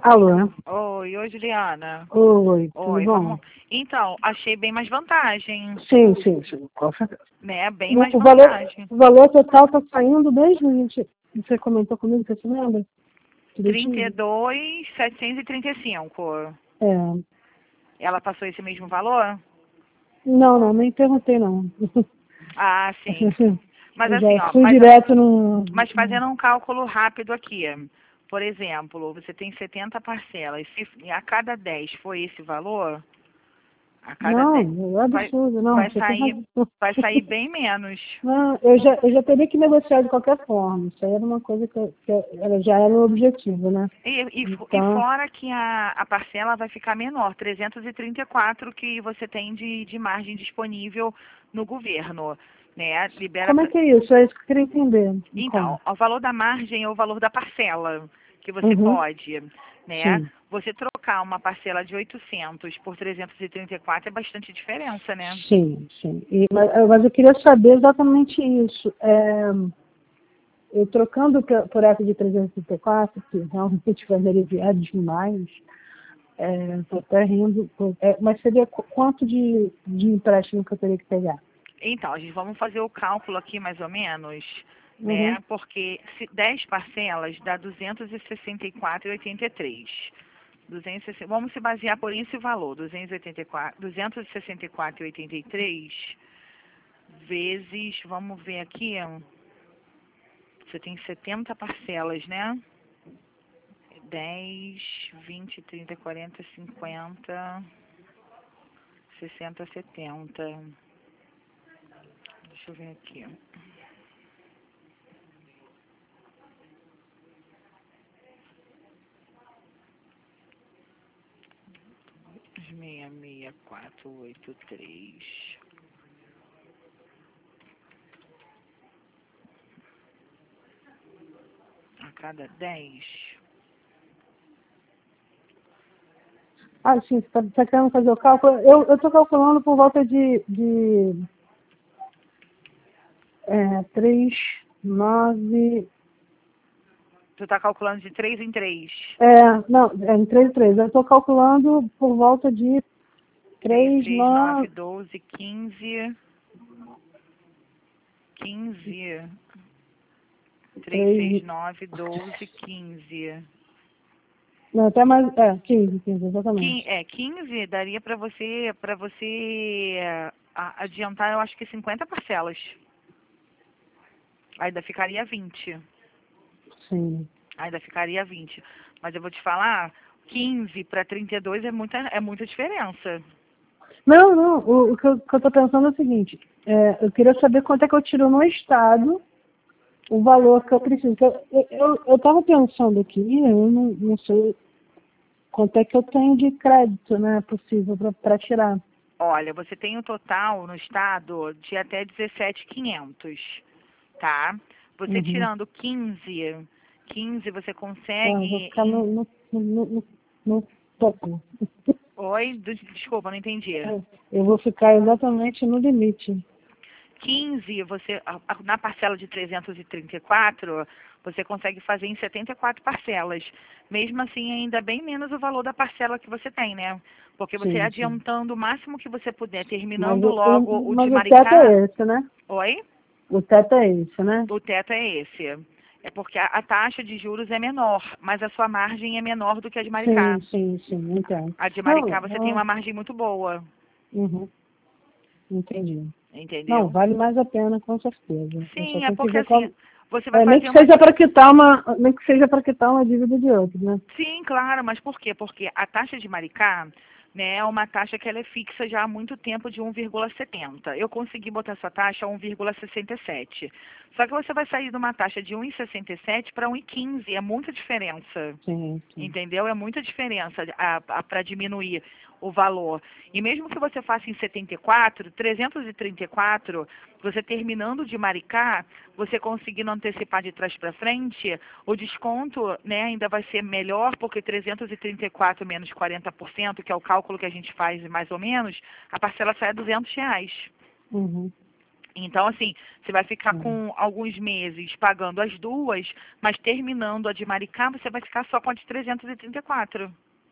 Alô? Oi, Juliana. Oi, tudo Oi, bom? vamos. Então, achei bem mais vantagem, Sim, com certeza. né? Bem mais O valor, vantagem. o valor total está saindo desde a gente. Você comentou comigo, você se lembra? Direitinho? 32.735. É. Ela passou esse mesmo valor? Não, nem perguntei não. Ah, sim. Mas Eu assim, já ó, fui direto no. mas fazendo um cálculo rápido aqui. Por exemplo, você tem 70 parcelas. Se a cada 10 foi esse valor, a cada 10 Não, é vai, absurdo, não. vai Você tem sair, razão. vai sair bem menos. Não, eu já teria que negociar de qualquer forma. Isso aí era uma coisa que já era o objetivo, né? E Então, fora que a parcela vai ficar menor, 334 que você tem de margem disponível no governo, né? Libera como é que é isso? É isso que eu queria entender. Como? Então, o valor da margem é o valor da parcela que você Uhum, pode, né? sim. Você trocar uma parcela de 800 por 334 é bastante diferença, né? Sim. Mas eu queria saber exatamente isso. Eu trocando por essa de 334, que realmente vai me aliviar demais, estou até rindo, mas seria quanto de empréstimo que eu teria que pegar? Então, a gente vamos fazer o cálculo aqui mais ou menos, né? Uhum, Porque 10 parcelas dá 264,83. 260, vamos se basear por esse valor, 264,83 vezes, vamos ver aqui, você tem 70 parcelas, né? 10, 20, 30, 40, 50, 60, 70. Deixa eu ver aqui. 66483. A cada 10. Ah, sim, você está querendo fazer o cálculo? Eu estou calculando por volta de 3, 9. Tu tá calculando de 3 em 3. Não, em 3 e 3. Eu estou calculando por volta de 3, 3, 6, 9, 9. 12, 15. 15. 3, 6, 3, 9, 12, 15. não, até mais. 15, exatamente. 15 daria para você adiantar, eu acho que 50 parcelas. Ainda ficaria 20. Sim. Ainda ficaria 20. Mas eu vou te falar, 15 para 32 é muita diferença. Não, o que eu estou pensando é o seguinte: eu queria saber quanto é que eu tiro no estado o valor que eu preciso. Eu estava pensando aqui, eu não sei quanto é que eu tenho de crédito, né, possível para tirar. Olha, você tem um total no estado de até 17.500, tá? Você Uhum. tirando 15 você Eu vou consegue ficar no topo. Oi, desculpa, não entendi. Eu vou ficar exatamente no limite. 15, na parcela de 334, você consegue fazer em 74 parcelas. Mesmo assim, ainda bem menos o valor da parcela que você tem, né? Porque você Sim. adiantando o máximo que você puder, Mas terminando logo o de mas o teto Maricá. é esse, né? Oi? O teto é esse, né? O teto é esse. É porque a taxa de juros é menor, mas a sua margem é menor do que a de Maricá. Sim, entendo. A de Maricá você tem Não, uma margem muito boa, uhum, entendi. Não, entendeu? vale mais a pena, com certeza. Eu só Sim, é tenho que porque ver assim, como. você vai Nem fazer que uma. seja para quitar uma dívida de outro, né? Sim, claro, mas por quê? Porque a taxa de Maricá, né, é uma taxa que ela é fixa já há muito tempo de 1,70. Eu consegui botar essa taxa a 1,67. Só que você vai sair de uma taxa de 1,67 para 1,15, é muita diferença. Sim. Entendeu? É muita diferença para diminuir o valor. E mesmo que você faça em 74, 334, você terminando de Maricá, você conseguindo antecipar de trás para frente, o desconto, né, ainda vai ser melhor, porque 334 menos 40%, que é o cálculo que a gente faz mais ou menos, a parcela sai a R$ 200. Uhum, Então, assim, você vai ficar com alguns meses pagando as duas, mas terminando a de Maricá, você vai ficar só com a de 334.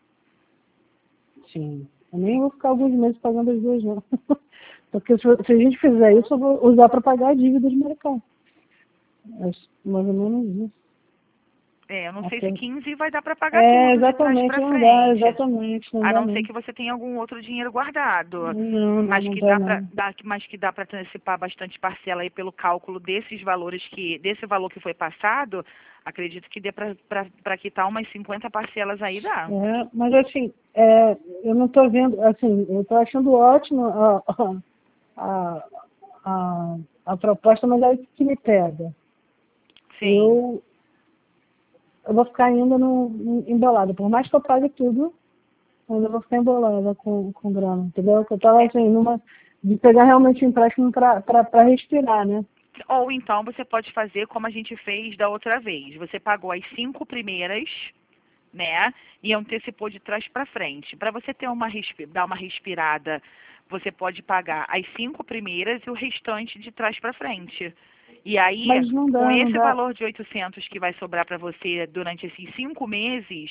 Sim. Eu nem vou ficar alguns meses pagando as duas, não. Porque se a gente fizer isso, eu vou usar para pagar a dívida de mercado. Mais ou menos isso. Eu não sei se Ok. 15 vai dar para pagar tudo de trás Exatamente, para não dá, frente. exatamente, não A dá não ser não. que você tenha algum outro dinheiro guardado. Não, Mas não que dá dá para não. mas que dá para antecipar bastante parcela aí pelo cálculo desses valores desse valor que foi passado, acredito que dê para quitar umas 50 parcelas aí dá. Mas assim, eu não estou vendo, assim, eu estou achando ótimo a, a proposta, mas é que me pega. Sim. Eu vou ficar ainda embolada. Por mais que eu pague tudo, eu ainda vou ficar embolada com grana, entendeu? Eu estava assim, de pegar realmente um empréstimo para respirar, né? Ou então você pode fazer como a gente fez da outra vez. Você pagou as 5 primeiras, né? E antecipou de trás para frente. Para você ter dar uma respirada, você pode pagar as 5 primeiras e o restante de trás para frente. E aí, Mas não com dá, não esse dá. valor de 800 que vai sobrar para você durante esses 5 meses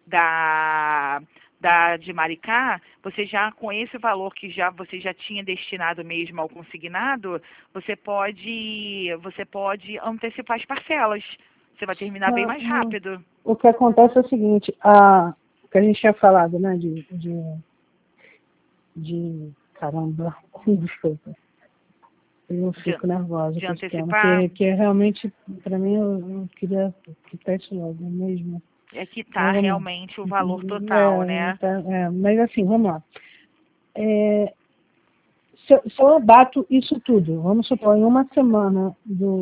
da de Maricá, você já com esse valor que você já tinha destinado mesmo ao consignado, você pode antecipar as parcelas. Você vai terminar bem Não, mais não. rápido. O que acontece é o seguinte, o que a gente tinha falado, né, caramba, desculpa, eu De, fico nervosa de com esse tema, antecipar, que realmente, para mim, eu queria que tivesse logo mesmo. é Mas quitar vamos, realmente o valor total, né? mas assim, vamos lá. É, se eu abato isso tudo, vamos supor, em uma semana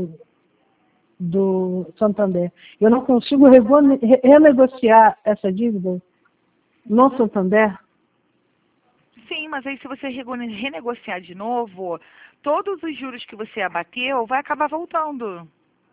do Santander, eu não consigo renegociar essa dívida no Santander? Sim, mas aí se você renegociar de novo, todos os juros que você abateu vai acabar voltando.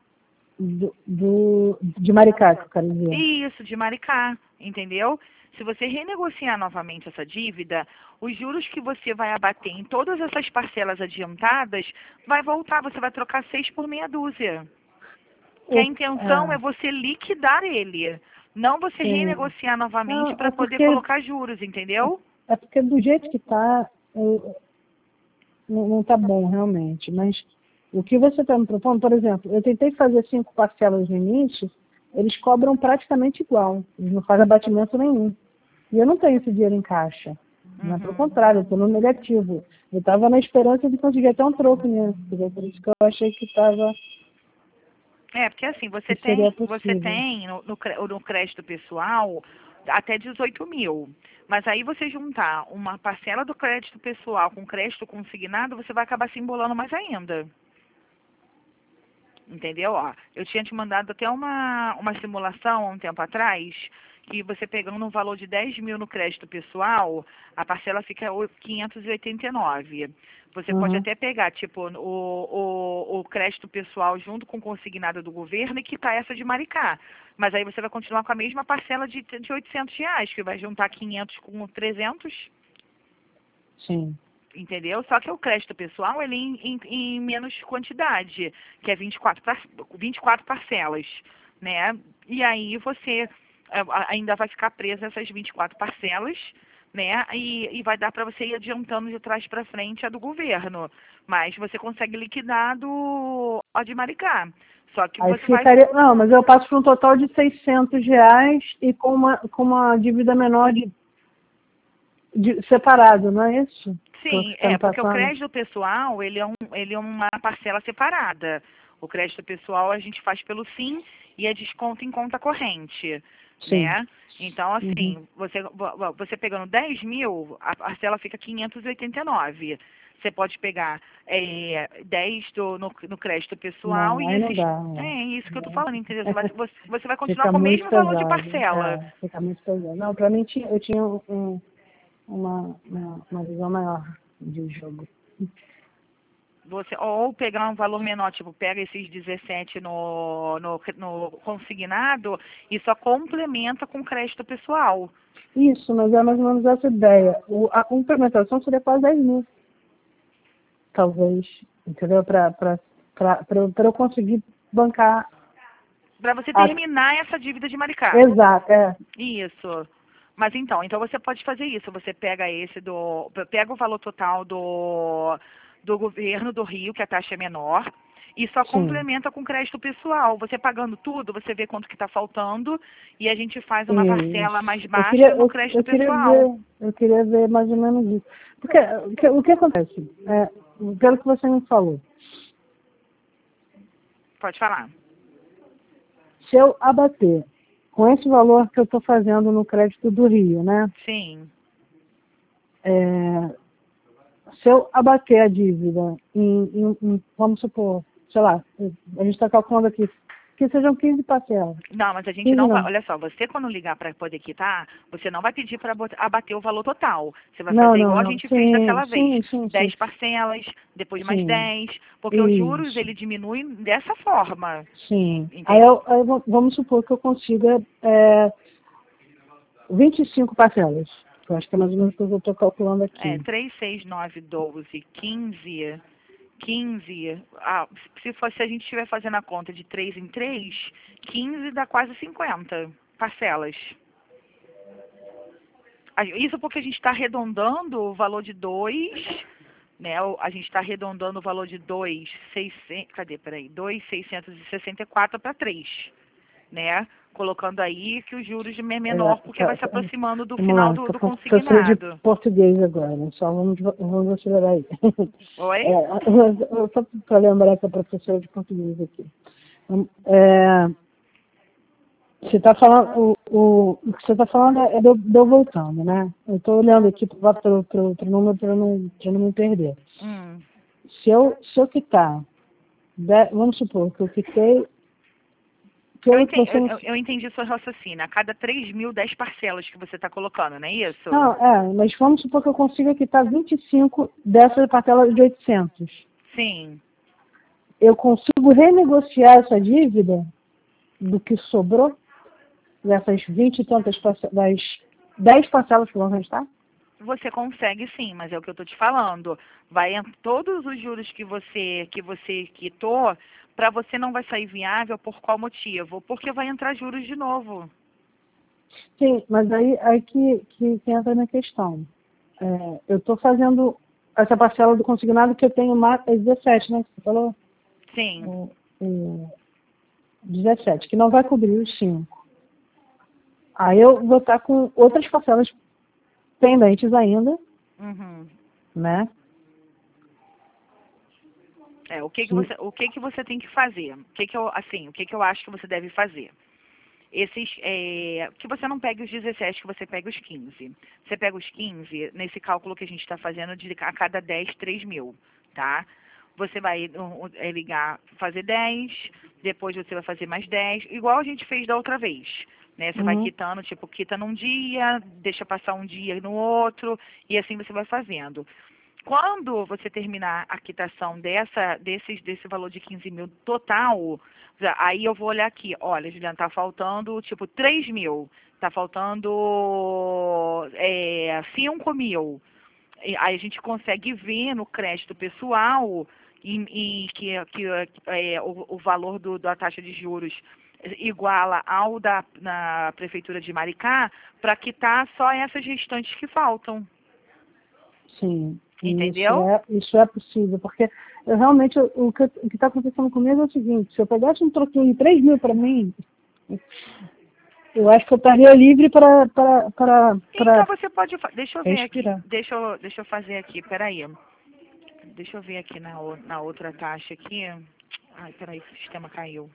De Maricá, que eu quero dizer. Isso, de Maricá, entendeu? Se você renegociar novamente essa dívida, os juros que você vai abater em todas essas parcelas adiantadas vai voltar, você vai trocar 6 por meia dúzia. Que a O, intenção é você liquidar ele, não você sim. renegociar novamente Não, para poder colocar juros, entendeu? é porque do jeito que está, não está bom realmente. Mas o que você está me propondo, por exemplo, eu tentei fazer 5 parcelas no início, eles cobram praticamente igual, eles não fazem abatimento nenhum. E eu não tenho esse dinheiro em caixa. Não, pelo Uhum. contrário, eu estou no negativo. Eu estava na esperança de conseguir até um troco nisso. Por isso que eu achei que Porque assim, que seria você possível. tem no crédito pessoal até 18 mil. Mas aí você juntar uma parcela do crédito pessoal com crédito consignado, você vai acabar se embolando mais ainda. Entendeu? Ó, eu tinha te mandado até uma simulação há um tempo atrás, que você pegando um valor de 10 mil no crédito pessoal, a parcela fica 589. Você pode Uhum. até pegar, tipo, o crédito pessoal junto com o consignado do governo e quitar essa de Maricá. Mas aí você vai continuar com a mesma parcela de R$ 800, que vai juntar 500 com 300. Sim. Entendeu? Só que o crédito pessoal, ele em menos quantidade, que é 24 parcelas, né? E aí você ainda vai ficar preso a essas 24 parcelas, né? E vai dar para você ir adiantando de trás para frente a do governo. Mas você consegue liquidar a de Maricá. Só que Aí você vai... ficaria. Não, mas eu passo por um total de R$ 600 e com uma dívida menor separado, não é isso? Que você Sim, está me porque o passando? crédito pessoal, ele é uma parcela separada. O crédito pessoal a gente faz pelo Sim e é desconto em conta corrente, Sim. né? Então, Uhum. assim, você pegando 10 mil, a parcela fica 589. Você pode pegar 10 no crédito pessoal Não, e aí não esses... dá. É isso que eu tô falando, entendeu? Você vai continuar Fica com o muito mesmo valor de pesado. parcela. Fica muito pesado. Não, para mim eu tinha uma visão maior de jogo. Você, ou pegar um valor menor, tipo, pega esses 17 no consignado e só complementa com crédito pessoal. Isso, mas é mais ou menos essa ideia. A complementação seria quase 10 mil, talvez. entendeu? Para eu conseguir bancar. Para você terminar essa dívida de Maricá. Exato, Isso. Mas então você pode fazer isso. Você pega pega o valor total do governo do Rio, que a taxa é menor, e só Sim. complementa com crédito pessoal. Você pagando tudo, você vê quanto que está faltando e a gente faz uma parcela mais baixa no crédito pessoal. Eu queria ver mais ou menos isso. Porque o que acontece? Pelo que você me falou, Pode falar. se eu abater com esse valor que eu estou fazendo no crédito do Rio, né? Sim. Se eu abater a dívida vamos supor, sei lá, a gente está calculando aqui, que sejam 15 parcelas. Não, mas a gente 15 não vai. não. Olha só, você quando ligar para poder quitar, você não vai pedir para abater o valor total. Você vai Não, fazer não, igual a não. gente fez Sim, daquela vez. sim, sim, 10 sim. parcelas, depois mais Sim. 10, porque os juros Isso. ele diminui dessa forma. Sim. Aí, Entendeu? vamos supor que eu consiga 25 parcelas. Eu acho que é mais ou menos o que eu estou calculando aqui. 3, 6, 9, 12, 15. 15. Se a gente estiver fazendo a conta de 3 em 3, 15 dá quase 50 parcelas. Isso porque a gente está arredondando o valor de 2, né? A gente está arredondando o valor de 2,664 para 3, né? Colocando aí que os juros é menor, porque vai se aproximando do Vamos final lá, do professora de consignado. português agora. Só vamos acelerar aí. Oi? Só para lembrar que é professora de português aqui. Você está falando, o que você está falando é de eu voltando, né? Eu estou olhando aqui para o número para não me perder. Se eu quitar, vamos supor que eu quitei. Eu entendi seu raciocínio. A cada 3 mil, 10 parcelas que você está colocando, não é isso? Não, mas vamos supor que eu consiga quitar 25 dessas parcelas de 800. Sim. Eu consigo renegociar essa dívida do que sobrou, dessas 20 e tantas das 10 parcelas que vão restar? Você consegue sim, mas é o que eu estou te falando. Todos os juros que você quitou, para você não vai sair viável por qual motivo? Porque vai entrar juros de novo. Sim, mas aí que entra a minha questão. Eu estou fazendo essa parcela do consignado que eu tenho mais 17, né? Que você falou? Sim. 17, que não vai cobrir os 5. Aí eu vou estar com outras parcelas pendentes ainda, né? O que que você tem que fazer? O que que eu acho que você deve fazer? Que você não pegue os 17, que você pegue os 15. Você pega os 15, nesse cálculo que a gente está fazendo, a cada 10, 3 mil, tá? Você vai fazer 10, depois você vai fazer mais 10, igual a gente fez da outra vez. Né? Você vai quitando, quita num dia, deixa passar um dia no outro, e assim você vai fazendo. Quando você terminar a quitação desse valor de 15 mil total, aí eu vou olhar aqui, olha, Juliana, está faltando 3 mil, está faltando 5 mil. Aí a gente consegue ver no crédito pessoal o valor da taxa de juros iguala ao na Prefeitura de Maricá para quitar só essas restantes que faltam. Sim. Entendeu? Isso é possível, porque realmente o que está acontecendo comigo é o seguinte: se eu pegasse um troquinho de 3 mil para mim, eu acho que eu estaria livre para Então você pode. Deixa eu ver respirar. aqui. Deixa eu fazer aqui, peraí. Deixa eu ver aqui na outra taxa aqui. Ai, peraí, o sistema caiu.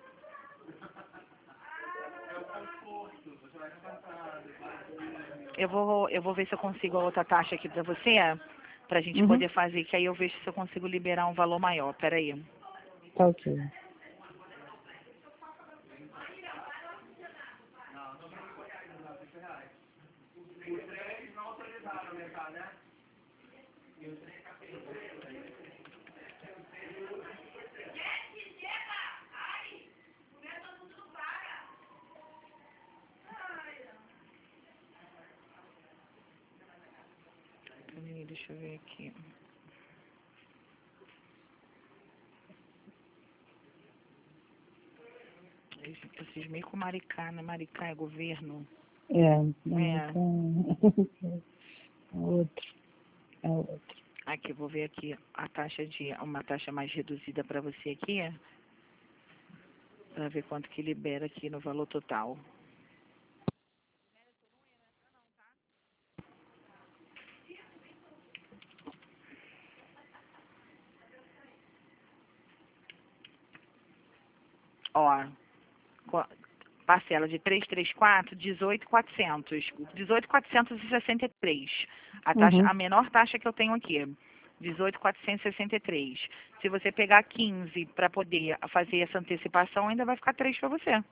Eu vou ver se eu consigo a outra taxa aqui para você, para a gente poder fazer, que aí eu vejo se eu consigo liberar um valor maior. Peraí. Tá ok. Peraí, deixa eu ver aqui. Nossa, cismei com Maricá, né? Maricá é governo. É, É. É outro. É outro. Aqui, vou ver aqui uma taxa mais reduzida para você aqui, para ver quanto que libera aqui no valor total. Ó, parcela de 334, 18.400. 18.463. A menor taxa que eu tenho aqui. 18.463. Se você pegar 15 para poder fazer essa antecipação, ainda vai ficar 3 para você.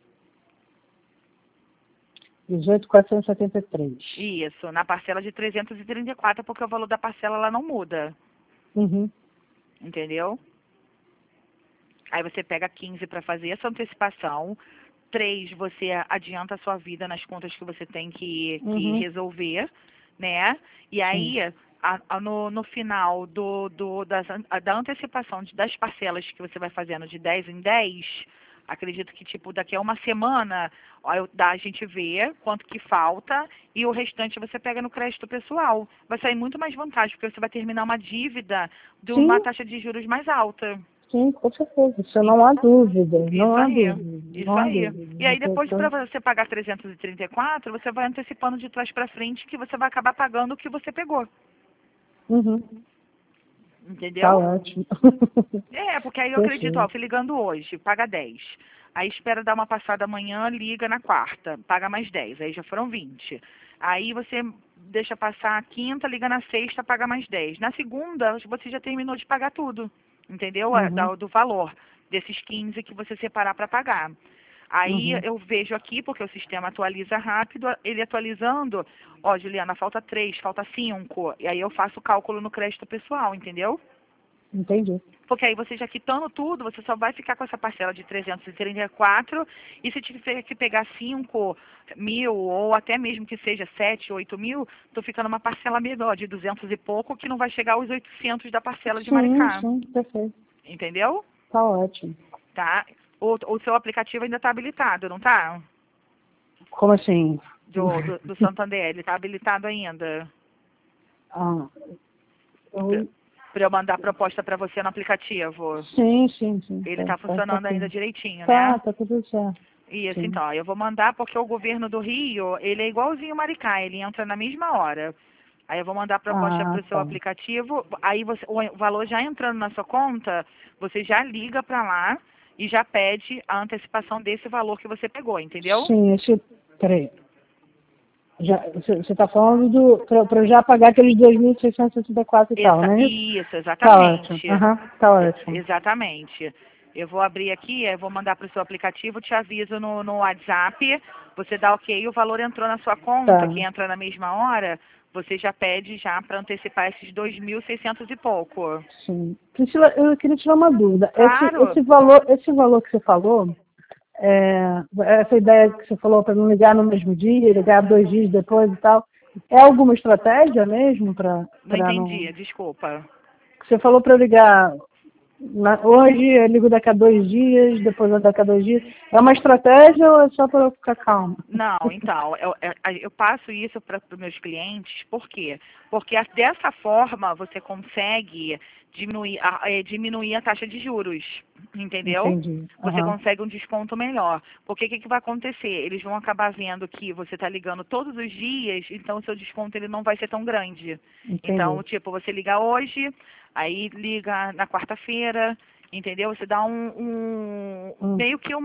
18.473. Isso, na parcela de 334, porque o valor da parcela ela não muda. Uhum. Entendeu? Aí você pega 15 para fazer essa antecipação. 3, você adianta a sua vida nas contas que você tem que resolver, né? E aí, no final da antecipação das parcelas que você vai fazendo de 10 em 10, acredito que, tipo, daqui a uma semana, a gente vê quanto que falta e o restante você pega no crédito pessoal. Vai sair muito mais vantagem, porque você vai terminar uma dívida de uma taxa de juros mais alta. Sim, com certeza. Isso não há dúvida. Não há dúvida. Isso aí. E aí depois, para você pagar 334, você vai antecipando de trás para frente, que você vai acabar pagando o que você pegou. Entendeu? Tá ótimo. Porque aí eu acredito, ó, fui ligando hoje, paga 10. Aí espera dar uma passada amanhã, liga na quarta, paga mais 10. Aí já foram 20. Aí você deixa passar a quinta, liga na sexta, paga mais 10. Na segunda, você já terminou de pagar tudo. Entendeu? Do valor desses 15 que você separar para pagar. Aí eu vejo aqui, porque o sistema atualiza rápido, ele atualizando, ó, Juliana, falta 3, falta 5, e aí eu faço o cálculo no crédito pessoal, entendeu? Entendi. Porque aí você já quitando tudo, você só vai ficar com essa parcela de 334, e se tiver que pegar 5 mil, ou até mesmo que seja 7, 8 mil, tô ficando uma parcela menor, de 200 e pouco, que não vai chegar aos 800 da parcela de Maricá. Sim, perfeito. Entendeu? Tá ótimo. Tá? O seu aplicativo ainda está habilitado, não tá? Como assim? Do Santander, ele está habilitado ainda? Para eu mandar a proposta para você no aplicativo? Sim. Ele está funcionando ainda direitinho, né? Tá tudo certo. Isso, então. Eu vou mandar porque o governo do Rio, ele é igualzinho o Maricá, ele entra na mesma hora. Aí eu vou mandar a proposta para o seu aplicativo, aí o valor já entrando na sua conta, você já liga para lá e já pede a antecipação desse valor que você pegou, entendeu? Sim, peraí. Você está falando para eu já pagar aqueles 2.664 e tal, né? Isso, exatamente. Tá ótimo. Exatamente. Eu vou abrir aqui, eu vou mandar para o seu aplicativo, te aviso no WhatsApp, você dá ok, o valor entrou na sua conta, que entra na mesma hora, você já pede já para antecipar esses 2.600 e pouco. Sim. Priscila, eu queria tirar uma dúvida. Claro. Esse valor que você falou, essa ideia que você falou para não ligar no mesmo dia, ligar 2 dias depois e tal, é alguma estratégia mesmo para... Não entendi, desculpa. Você falou para eu ligar hoje, eu ligo daqui a 2 dias, depois daqui a 2 dias. É uma estratégia ou é só para eu ficar calma? Não, então, eu passo isso para os meus clientes, por quê? Porque dessa forma você consegue diminuir a taxa de juros, entendeu? Entendi. Você consegue um desconto melhor. Porque o que vai acontecer? Eles vão acabar vendo que você está ligando todos os dias, então o seu desconto ele não vai ser tão grande. Entendi. Então, tipo, você liga hoje, aí liga na quarta-feira, entendeu? Você dá meio que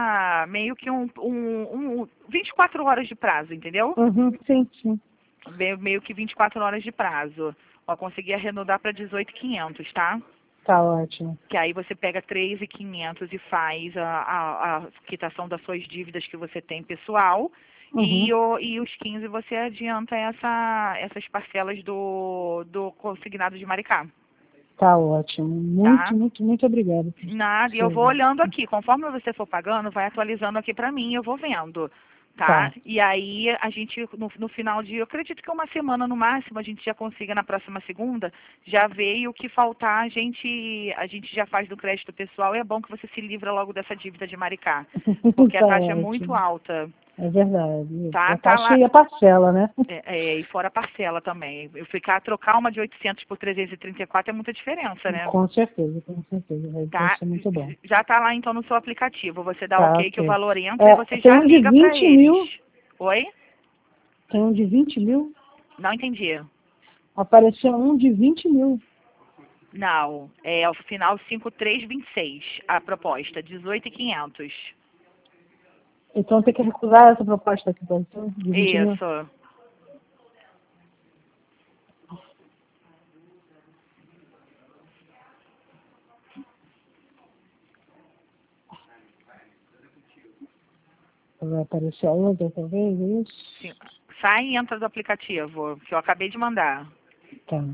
24 horas de prazo, entendeu? Sim. Meio que 24 horas de prazo. Ó, consegui arredondar para 18.500, tá? Tá ótimo. Que aí você pega 3.500 e faz a quitação das suas dívidas que você tem pessoal. E os 15 você adianta essas parcelas do consignado de Maricá. Tá ótimo. Muito obrigada. Nada, e eu vou olhando aqui. Conforme você for pagando, vai atualizando aqui para mim, eu vou vendo. tá? Tá. E aí a gente, no final de, eu acredito que uma semana no máximo, a gente já consiga na próxima segunda, já ver o que faltar, a gente já faz do crédito pessoal, e é bom que você se livra logo dessa dívida de Maricá, porque a Tá taxa é muito ótimo. alta, É verdade. tá? A Tá taxa lá, e a parcela, né? e fora a parcela também. Eu trocar uma de 800 por 334 é muita diferença, né? Com certeza, com certeza. Vai Tá? ser muito bom. Já tá lá então no seu aplicativo. Você dá Tá, ok que o ok. valor entra e você Tem já um de liga para 20 eles. mil. Oi? Tem um de 20 mil. Não entendi. Apareceu um de 20 mil. Não, é o final 5326, a proposta, 18.500. Então tem que recusar essa proposta aqui, apareceu, de 20 mil. Isso. Vai aparecer a outra, talvez, é isso? Sim. Sai e entra do aplicativo, que eu acabei de mandar. Tá.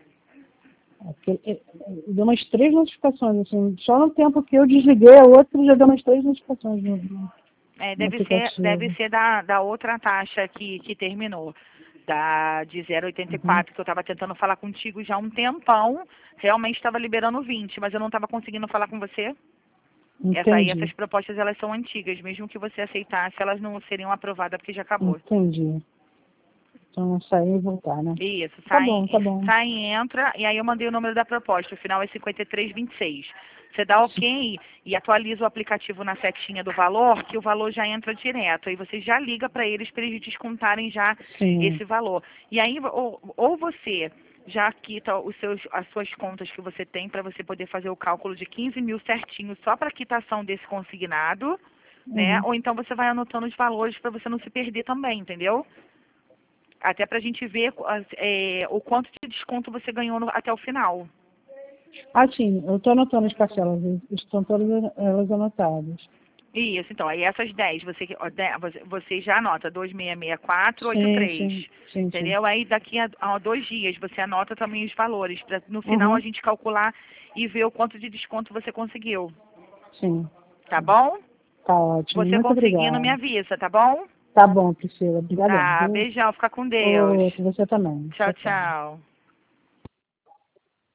Deu umas 3 notificações, assim. Só no tempo que eu desliguei a outra, já deu umas 3 notificações no Deve aplicativo. ser da outra taxa que terminou, de 0,84, que eu estava tentando falar contigo já há um tempão. Realmente estava liberando 20, mas eu não estava conseguindo falar com você. Entendi, Essas propostas, elas são antigas. Mesmo que você aceitasse, elas não seriam aprovadas porque já acabou. entendi. Então sair e voltar, né? Isso, Tá bom, tá bom. sai e entra, e aí eu mandei o número da proposta, o final é 5326. Você dá ok e atualiza o aplicativo na setinha do valor, que o valor já entra direto. Aí você já liga para eles descontarem já Sim. esse valor. E aí, ou você já quita as suas contas que você tem para você poder fazer o cálculo de 15 mil certinho só para quitação desse consignado, né? Uhum. Ou então você vai anotando os valores para você não se perder também, entendeu? Até para a gente ver o quanto de desconto você ganhou até o final. Ah, sim, eu estou anotando as parcelas, estão todas elas anotadas. Isso, então, aí essas 10, você já anota Sim, 266483, sim, sim, sim. entendeu? Aí daqui a 2 dias você anota também os valores, para no final a Uhum. gente calcular e ver o quanto de desconto você conseguiu, Sim, tá bom? tá ótimo. Você Muito conseguindo, me obrigada. avisa, tá bom? Tá bom, Priscila. Obrigadão, Tá, viu? beijão, fica com Deus. Outro, você também. Tchau, Tchau, tchau. tchau.